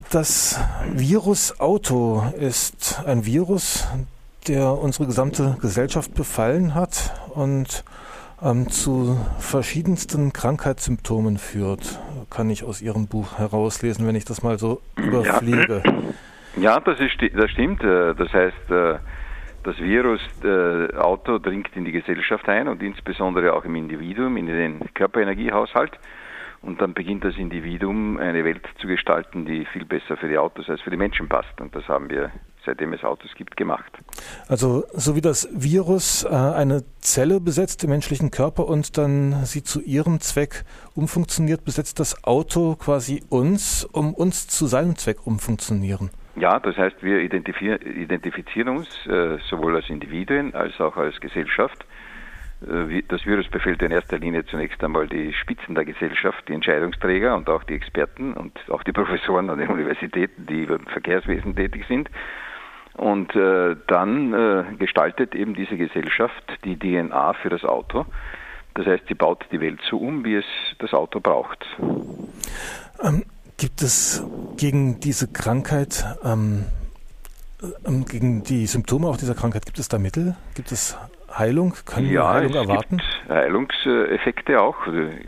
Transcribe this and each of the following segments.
Das Virus Auto ist ein Virus, der unsere gesamte Gesellschaft befallen hat und zu verschiedensten Krankheitssymptomen führt, kann ich aus Ihrem Buch herauslesen, wenn ich das mal so überfliege. Ja, das stimmt. Das heißt, das Virus Auto dringt in die Gesellschaft ein und insbesondere auch im Individuum, in den Körperenergiehaushalt. Und dann beginnt das Individuum eine Welt zu gestalten, die viel besser für die Autos als für die Menschen passt. Und das haben wir, seitdem es Autos gibt, gemacht. Also so wie das Virus eine Zelle besetzt im menschlichen Körper und dann sie zu ihrem Zweck umfunktioniert, besetzt das Auto quasi uns, um uns zu seinem Zweck umfunktionieren. Ja, das heißt, wir identifizieren uns sowohl als Individuen als auch als Gesellschaft. Das Virus befällt in erster Linie zunächst einmal die Spitzen der Gesellschaft, die Entscheidungsträger und auch die Experten und auch die Professoren an den Universitäten, die im Verkehrswesen tätig sind. Und dann gestaltet eben diese Gesellschaft die DNA für das Auto. Das heißt, sie baut die Welt so um, wie es das Auto braucht. Gibt es gegen diese Krankheit, gegen die Symptome auch dieser Krankheit, gibt es da Mittel? Gibt es Heilung? Können wir Heilung erwarten? Gibt Heilungseffekte auch.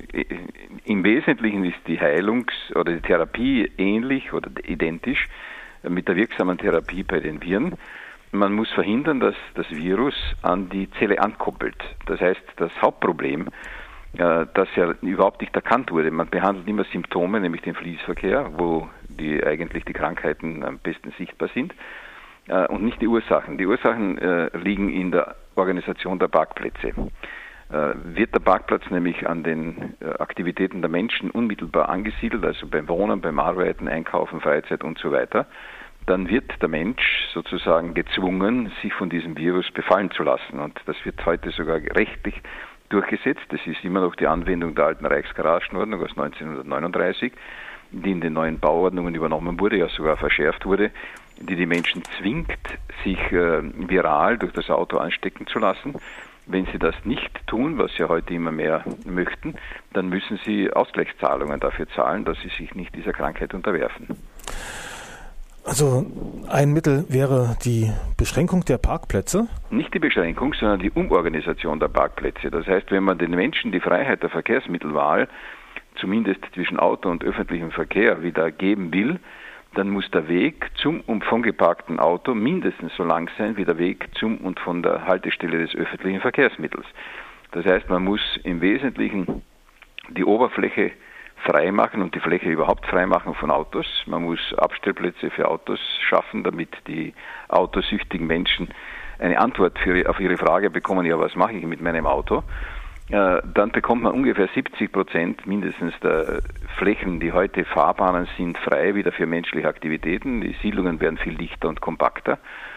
Im Wesentlichen ist die oder die Therapie ähnlich oder identisch mit der wirksamen Therapie bei den Viren. Man muss verhindern, dass das Virus an die Zelle ankoppelt. Das heißt, das Hauptproblem, das ja überhaupt nicht erkannt wurde, man behandelt immer Symptome, nämlich den Fließverkehr, wo eigentlich die Krankheiten am besten sichtbar sind, und nicht die Ursachen. Die Ursachen liegen in der Organisation der Parkplätze. Wird der Parkplatz nämlich an den Aktivitäten der Menschen unmittelbar angesiedelt, also beim Wohnen, beim Arbeiten, Einkaufen, Freizeit und so weiter, dann wird der Mensch sozusagen gezwungen, sich von diesem Virus befallen zu lassen. Und das wird heute sogar rechtlich durchgesetzt. Das ist immer noch die Anwendung der alten Reichsgaragenordnung aus 1939, die in den neuen Bauordnungen übernommen wurde, ja sogar verschärft wurde, die Menschen zwingt, sich viral durch das Auto anstecken zu lassen. Wenn sie das nicht tun, was sie heute immer mehr möchten, dann müssen sie Ausgleichszahlungen dafür zahlen, dass sie sich nicht dieser Krankheit unterwerfen. Also ein Mittel wäre die Beschränkung der Parkplätze? Nicht die Beschränkung, sondern die Umorganisation der Parkplätze. Das heißt, wenn man den Menschen die Freiheit der Verkehrsmittelwahl, zumindest zwischen Auto und öffentlichem Verkehr, wieder geben will, dann muss der Weg zum und vom geparkten Auto mindestens so lang sein wie der Weg zum und von der Haltestelle des öffentlichen Verkehrsmittels. Das heißt, man muss im Wesentlichen die Oberfläche freimachen und die Fläche überhaupt freimachen von Autos. Man muss Abstellplätze für Autos schaffen, damit die autosüchtigen Menschen eine Antwort auf ihre Frage bekommen, ja, was mache ich mit meinem Auto? Dann bekommt man ungefähr 70% mindestens der Flächen, die heute Fahrbahnen sind, frei wieder für menschliche Aktivitäten. Die Siedlungen werden viel dichter und kompakter.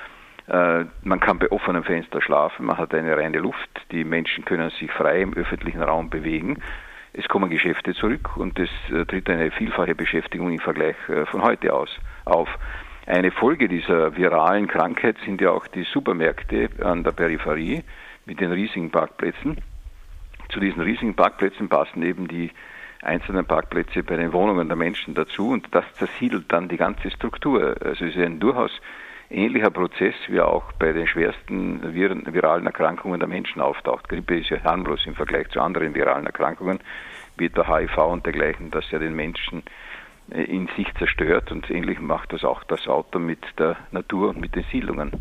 Man kann bei offenem Fenster schlafen, man hat eine reine Luft, die Menschen können sich frei im öffentlichen Raum bewegen. Es kommen Geschäfte zurück und es tritt eine vielfache Beschäftigung im Vergleich von heute aus auf. Eine Folge dieser viralen Krankheit sind ja auch die Supermärkte an der Peripherie mit den riesigen Parkplätzen. Zu diesen riesigen Parkplätzen passen eben die einzelnen Parkplätze bei den Wohnungen der Menschen dazu und das zersiedelt dann die ganze Struktur. Also es ist ein durchaus ähnlicher Prozess, wie auch bei den schwersten viralen Erkrankungen der Menschen auftaucht. Grippe ist ja harmlos im Vergleich zu anderen viralen Erkrankungen, wie etwa HIV und dergleichen, das ja den Menschen in sich zerstört und ähnlich macht das auch das Auto mit der Natur und mit den Siedlungen.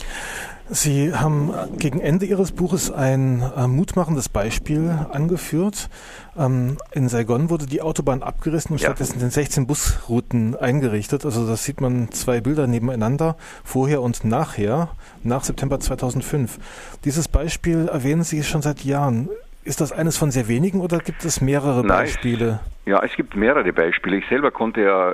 Sie haben gegen Ende Ihres Buches ein mutmachendes Beispiel angeführt. In Saigon wurde die Autobahn abgerissen und stattdessen sind 16 Busrouten eingerichtet. Also das sieht man 2 Bilder nebeneinander, vorher und nachher, nach September 2005. Dieses Beispiel erwähnen Sie schon seit Jahren. Ist das eines von sehr wenigen oder gibt es mehrere Beispiele? Ja, es gibt mehrere Beispiele. Ich selber konnte ja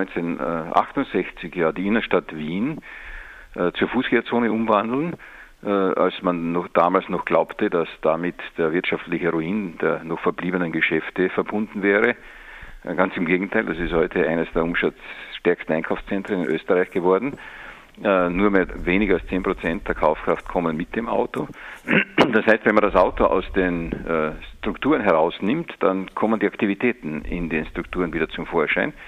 1968 die Innenstadt Wien zur Fußgängerzone umwandeln, als man damals noch glaubte, dass damit der wirtschaftliche Ruin der noch verbliebenen Geschäfte verbunden wäre. Ganz im Gegenteil, das ist heute eines der umsatzstärksten Einkaufszentren in Österreich geworden. Nur mehr weniger als 10% der Kaufkraft kommen mit dem Auto. Das heißt, wenn man das Auto aus den Strukturen herausnimmt, dann kommen die Aktivitäten in den Strukturen wieder zum Vorschein.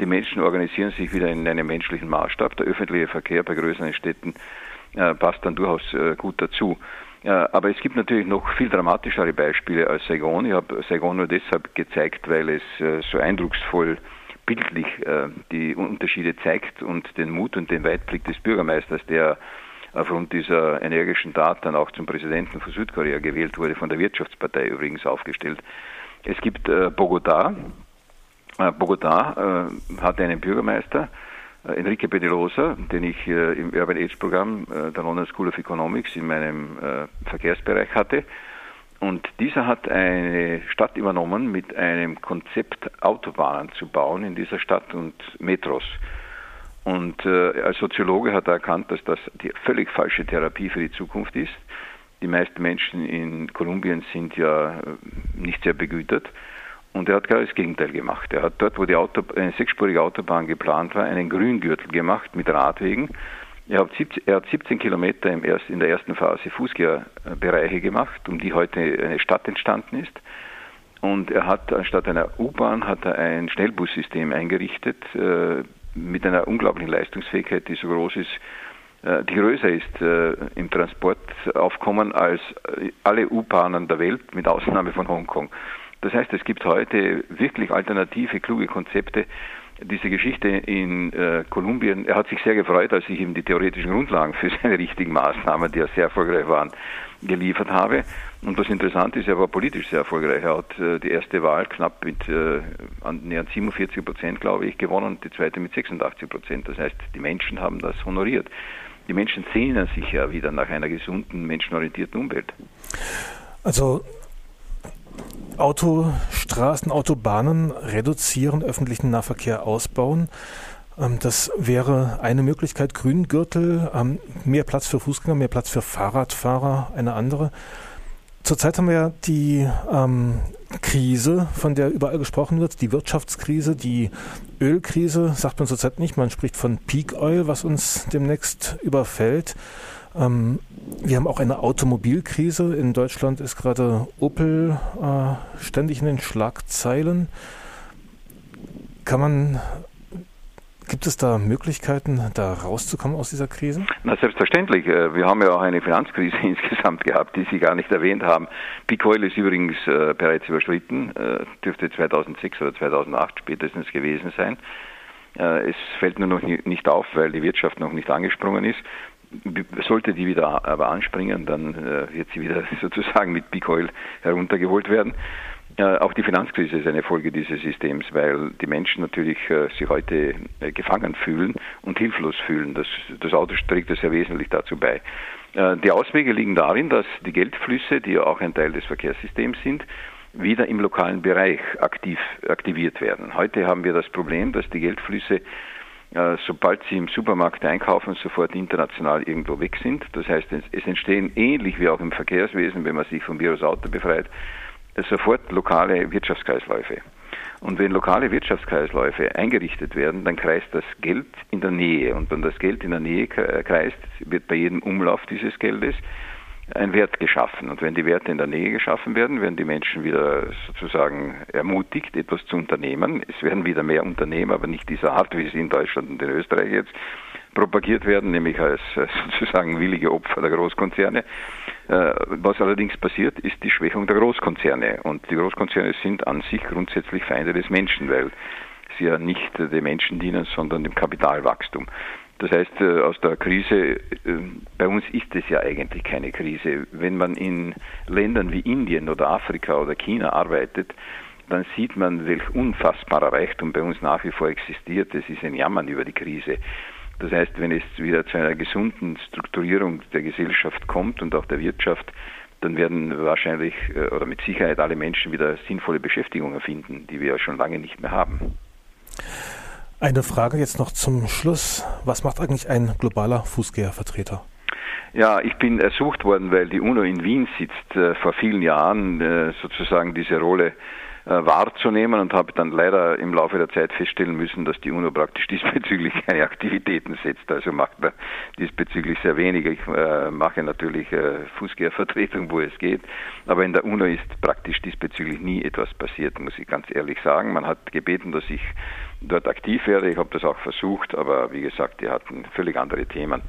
Die Menschen organisieren sich wieder in einem menschlichen Maßstab. Der öffentliche Verkehr bei größeren Städten passt dann durchaus gut dazu. Aber es gibt natürlich noch viel dramatischere Beispiele als Saigon. Ich habe Saigon nur deshalb gezeigt, weil es so eindrucksvoll bildlich die Unterschiede zeigt und den Mut und den Weitblick des Bürgermeisters, der aufgrund dieser energischen Tat dann auch zum Präsidenten von Südkorea gewählt wurde, von der Wirtschaftspartei übrigens aufgestellt. Es gibt Bogotá. Bogotá hatte einen Bürgermeister, Enrique Peñalosa, den ich im Urban Age Programm der London School of Economics in meinem Verkehrsbereich hatte. Und dieser hat eine Stadt übernommen mit einem Konzept, Autobahnen zu bauen in dieser Stadt und Metros. Und als Soziologe hat er erkannt, dass das die völlig falsche Therapie für die Zukunft ist. Die meisten Menschen in Kolumbien sind ja nicht sehr begütert. Und er hat gerade das Gegenteil gemacht. Er hat dort, wo eine sechsspurige Autobahn geplant war, einen Grüngürtel gemacht mit Radwegen. Er hat 17 Kilometer in der ersten Phase Fußgängerbereiche gemacht, um die heute eine Stadt entstanden ist. Und er hat anstatt einer U-Bahn ein Schnellbussystem eingerichtet mit einer unglaublichen Leistungsfähigkeit, die so groß ist, die größer ist im Transportaufkommen als alle U-Bahnen der Welt, mit Ausnahme von Hongkong. Das heißt, es gibt heute wirklich alternative, kluge Konzepte. Diese Geschichte in Kolumbien, er hat sich sehr gefreut, als ich ihm die theoretischen Grundlagen für seine richtigen Maßnahmen, die ja sehr erfolgreich waren, geliefert habe. Und das Interessante ist, er war politisch sehr erfolgreich. Er hat die erste Wahl knapp mit näher 47%, glaube ich, gewonnen und die zweite mit 86%. Das heißt, die Menschen haben das honoriert. Die Menschen sehnen sich ja wieder nach einer gesunden, menschenorientierten Umwelt. Also Autostraßen, Autobahnen reduzieren, öffentlichen Nahverkehr ausbauen. Das wäre eine Möglichkeit. Grüngürtel, mehr Platz für Fußgänger, mehr Platz für Fahrradfahrer, eine andere. Zurzeit haben wir ja die Krise, von der überall gesprochen wird, die Wirtschaftskrise, die Ölkrise, sagt man zurzeit nicht. Man spricht von Peak Oil, was uns demnächst überfällt. Wir haben auch eine Automobilkrise. In Deutschland ist gerade Opel ständig in den Schlagzeilen. Gibt es da Möglichkeiten, da rauszukommen aus dieser Krise? Na, selbstverständlich. Wir haben ja auch eine Finanzkrise insgesamt gehabt, die Sie gar nicht erwähnt haben. Peak Oil ist übrigens bereits überschritten, dürfte 2006 oder 2008 spätestens gewesen sein. Es fällt nur noch nicht auf, weil die Wirtschaft noch nicht angesprungen ist. Sollte die wieder aber anspringen, dann wird sie wieder sozusagen mit Peak Oil heruntergeholt werden. Auch die Finanzkrise ist eine Folge dieses Systems, weil die Menschen natürlich sich heute gefangen fühlen und hilflos fühlen. Das Auto trägt das ja wesentlich dazu bei. Die Auswege liegen darin, dass die Geldflüsse, die ja auch ein Teil des Verkehrssystems sind, wieder im lokalen Bereich aktiviert werden. Heute haben wir das Problem, dass die Geldflüsse, sobald Sie im Supermarkt einkaufen, sofort international irgendwo weg sind. Das heißt, es entstehen ähnlich wie auch im Verkehrswesen, wenn man sich vom Virusauto befreit, sofort lokale Wirtschaftskreisläufe. Und wenn lokale Wirtschaftskreisläufe eingerichtet werden, dann kreist das Geld in der Nähe. Und wenn das Geld in der Nähe kreist, wird bei jedem Umlauf dieses Geldes ein Wert geschaffen. Und wenn die Werte in der Nähe geschaffen werden, werden die Menschen wieder sozusagen ermutigt, etwas zu unternehmen. Es werden wieder mehr Unternehmen, aber nicht dieser Art, wie sie in Deutschland und in Österreich jetzt propagiert werden, nämlich als sozusagen willige Opfer der Großkonzerne. Was allerdings passiert, ist die Schwächung der Großkonzerne. Und die Großkonzerne sind an sich grundsätzlich Feinde des Menschen, weil sie ja nicht den Menschen dienen, sondern dem Kapitalwachstum. Das heißt, aus der Krise, bei uns ist es ja eigentlich keine Krise. Wenn man in Ländern wie Indien oder Afrika oder China arbeitet, dann sieht man, welch unfassbarer Reichtum bei uns nach wie vor existiert. Es ist ein Jammern über die Krise. Das heißt, wenn es wieder zu einer gesunden Strukturierung der Gesellschaft kommt und auch der Wirtschaft, dann werden wahrscheinlich oder mit Sicherheit alle Menschen wieder sinnvolle Beschäftigungen finden, die wir ja schon lange nicht mehr haben. Eine Frage jetzt noch zum Schluss. Was macht eigentlich ein globaler Fußgängervertreter? Ja, ich bin ersucht worden, weil die UNO in Wien sitzt, vor vielen Jahren sozusagen diese Rolle wahrzunehmen und habe dann leider im Laufe der Zeit feststellen müssen, dass die UNO praktisch diesbezüglich keine Aktivitäten setzt. Also macht man diesbezüglich sehr wenig. Ich mache natürlich Fußgängervertretung, wo es geht, aber in der UNO ist praktisch diesbezüglich nie etwas passiert, muss ich ganz ehrlich sagen. Man hat gebeten, dass ich dort aktiv werde. Ich habe das auch versucht, aber wie gesagt, die hatten völlig andere Themen.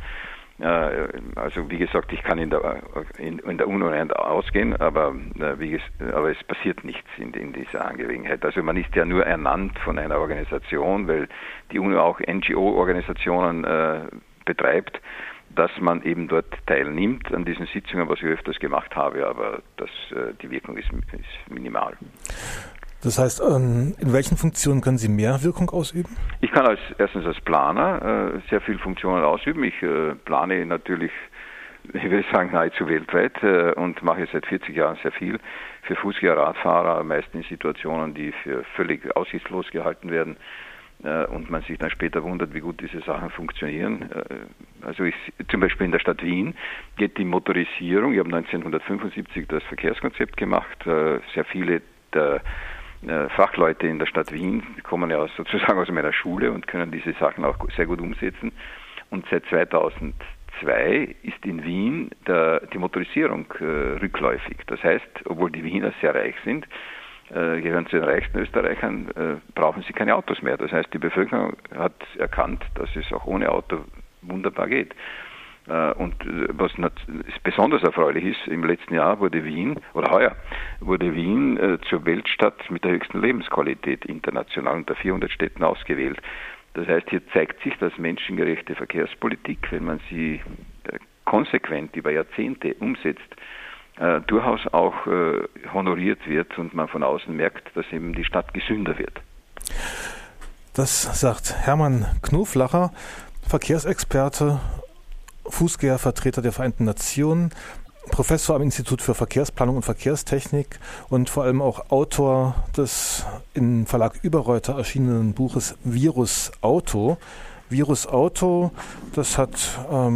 Also wie gesagt, ich kann in der UNO nicht ausgehen, aber es passiert nichts in dieser Angelegenheit. Also man ist ja nur ernannt von einer Organisation, weil die UNO auch NGO-Organisationen betreibt, dass man eben dort teilnimmt an diesen Sitzungen, was ich öfters gemacht habe, aber die Wirkung ist minimal. Das heißt, in welchen Funktionen können Sie mehr Wirkung ausüben? Ich kann erstens als Planer sehr viele Funktionen ausüben. Ich plane natürlich, ich will sagen, nahezu weltweit und mache seit 40 Jahren sehr viel für Fußgänger, Radfahrer, meist in Situationen, die für völlig aussichtslos gehalten werden und man sich dann später wundert, wie gut diese Sachen funktionieren. Also zum Beispiel in der Stadt Wien geht die Motorisierung, ich habe 1975 das Verkehrskonzept gemacht, sehr viele der Fachleute in der Stadt Wien kommen ja sozusagen aus meiner Schule und können diese Sachen auch sehr gut umsetzen. Und seit 2002 ist in Wien die Motorisierung rückläufig. Das heißt, obwohl die Wiener sehr reich sind, gehören zu den reichsten Österreichern, brauchen sie keine Autos mehr. Das heißt, die Bevölkerung hat erkannt, dass es auch ohne Auto wunderbar geht. Und was besonders erfreulich ist, im letzten Jahr heuer wurde Wien zur Weltstadt mit der höchsten Lebensqualität international unter 400 Städten ausgewählt. Das heißt, hier zeigt sich, dass menschengerechte Verkehrspolitik, wenn man sie konsequent über Jahrzehnte umsetzt, durchaus auch honoriert wird und man von außen merkt, dass eben die Stadt gesünder wird. Das sagt Hermann Knoflacher, Verkehrsexperte, Fußgängervertreter der Vereinten Nationen, Professor am Institut für Verkehrsplanung und Verkehrstechnik und vor allem auch Autor des im Verlag Überreuter erschienenen Buches Virus Auto. Virus Auto, das hat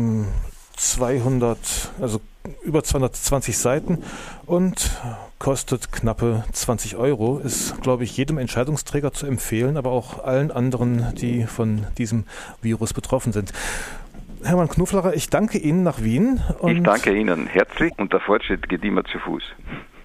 über 220 Seiten und kostet knappe 20 €, ist, glaube ich, jedem Entscheidungsträger zu empfehlen, aber auch allen anderen, die von diesem Virus betroffen sind. Hermann Knoflacher, ich danke Ihnen nach Wien. Ich danke Ihnen herzlich und der Fortschritt geht immer zu Fuß.